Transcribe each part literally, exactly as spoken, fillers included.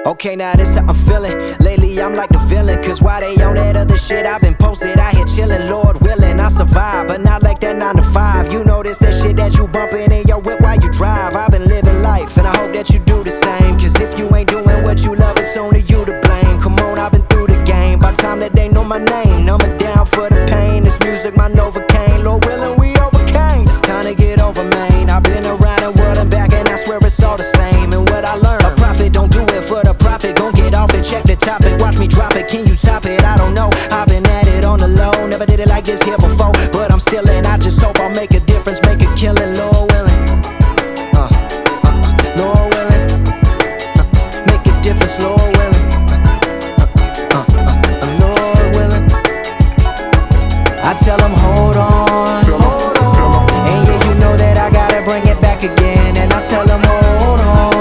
Okay, now this how I'm feeling. Lately I'm like the villain, cause why they on that other shit? I've been posted out here chillin', Lord willing, I survive. But not like that nine to five. You know this, that shit that you bumpin' in your whip while you drive. I've been living life, and I hope that you do the same. Cause if you ain't doing what you love, it's only you to blame. Come on, I've been through the game. By time that they know my name, numbing down for the pain. This music, my Novocaine. Lord willing, we overcame. It's time to get over, man. I've been around the world and back, and I swear it's all the same. And what I learned, a prophet don't do it for the profit. Gon' get off and check the topic. Watch me drop it, can you top it? I don't know, I've been at it on the low. Never did it like this here before, but I'm still in. I just hope I'll make a difference, make a killing, Lord willing. uh, uh, uh, Lord willing. uh, Make a difference, Lord willing. uh, uh, uh, uh, Lord willing. I tell them hold on, hold on. And yeah, you know that I gotta bring it back again. And I tell them hold on,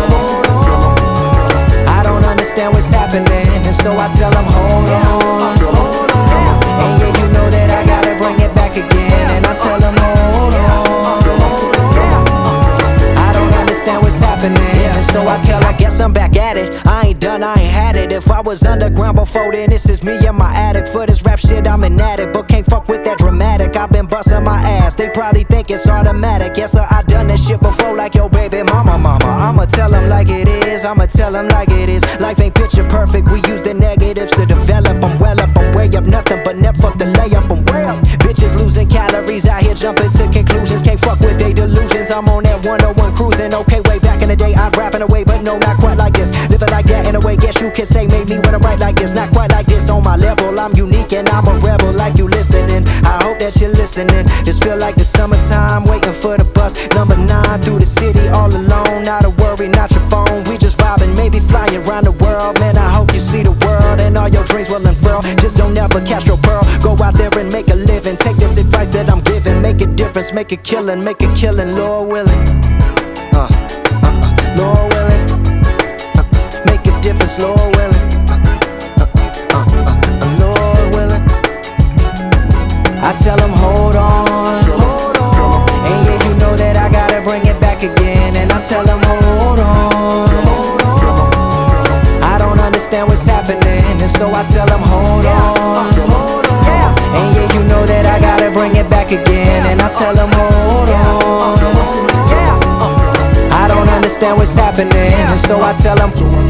understand what's happening, and so I tell them hold on, hold on. And yeah, you know that I gotta bring it back again. And I tell them hold on, hold on. I don't understand what's happening, and so I tell, I guess I'm back at it. I ain't done, I ain't had it. If I was underground before then, this is me in my attic. For this rap shit, I'm an addict, but can't fuck with that dramatic. I've been busting my ass, they probably think it's automatic. Yes sir, I done that shit before, like yo baby mama, mama. I'ma tell them like it is, I'ma tell them like it is. Life ain't picture perfect, we use the negatives to develop. I'm well up, I'm way up, nothing but net, fuck the layup, I'm way up. Bitches losing calories, out here jumping to conclusions. Can't fuck with they delusions, I'm on that one oh one cruising. Okay, way back in the day, I'm rapping away, but no, not quite like this. Living like that in a way, guess you could say made me when I write like this. Not quite like this, on my level, I'm unique and I'm a rebel like you listening. I hope that you're listening. This feel like the summertime, waiting for the bus. Number nine through the city, all alone. Not a worry, not your phone, we just vibing, maybe flying around the world. Man, I hope you see the world and all your dreams will unfurl. Just don't ever catch your pearl. Go out there and make a living. Take this advice that I'm giving. Make a difference, make a killing, make a killing, Lord willing. Uh, uh, uh, Lord willing. Uh, make a difference, Lord willing. Uh, uh, uh, uh, Lord willing. I tell them hold on, hold on. And yeah, you know that I gotta bring it back again. And I tell them hold on, hold on. I don't understand what's happening, and so I tell them hold on, hold on. And yeah, you know that I gotta bring it back again. And I tell them hold on, hold on. I don't understand what's happening, and so I tell them